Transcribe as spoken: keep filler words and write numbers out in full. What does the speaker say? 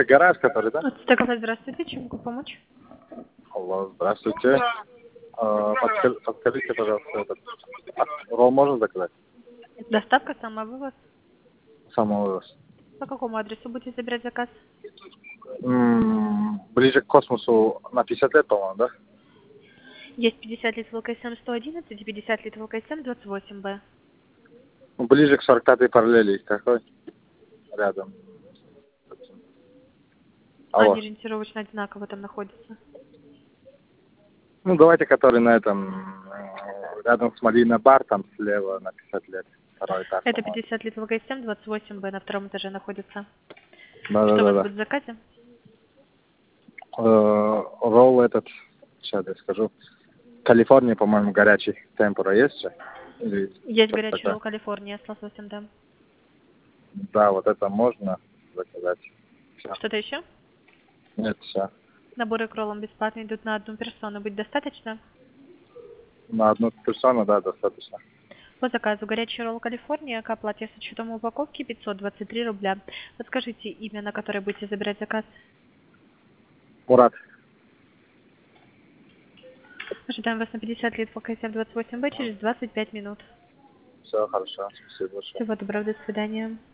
Гараж, который, да? Вот, Стакова, здравствуйте, чем могу помочь? Алло, здравствуйте. А, подскажи- Подскажите, пожалуйста, этот, а, ролл можно заказать? Доставка, самовывоз. Самовывоз. По какому адресу будете забирать заказ? М, Ближе к космосу на пятьдесят лет, по-моему, да? Есть пятьдесят литров ЛКСМ сто одиннадцать и пятьдесят литров ЛКСМ двадцать восемь Б. Ну, ближе к сорок пятой параллели есть какой? Рядом. Они Алло. ориентировочно одинаково там находятся. Ну, давайте, который на этом, м, рядом с Малина бар, там слева на пятьдесят лет. Второй этаж, Это по-моему. пятьдесят литров ЛКСМ двадцать восемь Б на втором этаже находится. Что у вас Да-да-да-да. будет в заказе? Э, Ролл этот, сейчас я скажу. Калифорния, по-моему, горячий. Темпура есть же? Или Есть что-то горячий такое? ролл Калифорния с лососем, да. Да, вот это можно заказать. Все. Что-то еще? Нет, все. Наборы к роллам бесплатно идут на одну персону. Будет достаточно? На одну персону, да, достаточно. По заказу горячий ролл Калифорния к оплате с учетом упаковки пятьсот двадцать три рубля. Подскажите имя, на которое будете забирать заказ. Мурат. Ожидаем вас на пятьдесят литров ЛКСМ двадцать восемь Б через двадцать пять минут. Все хорошо. Спасибо большое. Всего доброго, до свидания.